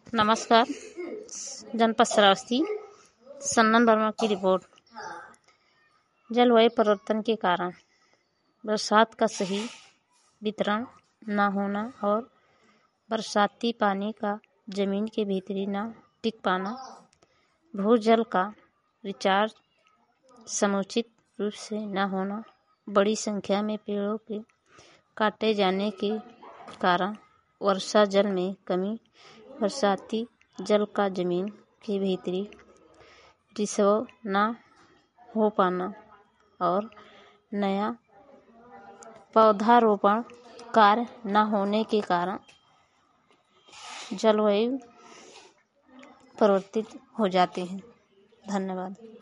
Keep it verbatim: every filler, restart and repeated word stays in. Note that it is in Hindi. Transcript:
नमस्कार। जनपद श्रावस्ती सन्नन वर्मा की रिपोर्ट। जलवायु परिवर्तन के कारण बरसात का सही वितरण न होना और बरसाती पानी का जमीन के भीतरी न टिक पाना, भूजल का रिचार्ज समुचित रूप से न होना, बड़ी संख्या में पेड़ों के काटे जाने के कारण वर्षा जल में कमी, बरसाती जल का जमीन के भीतरी रिसाव न हो पाना और नया पौधारोपण कार्य न होने के कारण जलवायु परिवर्तित हो जाते हैं। धन्यवाद।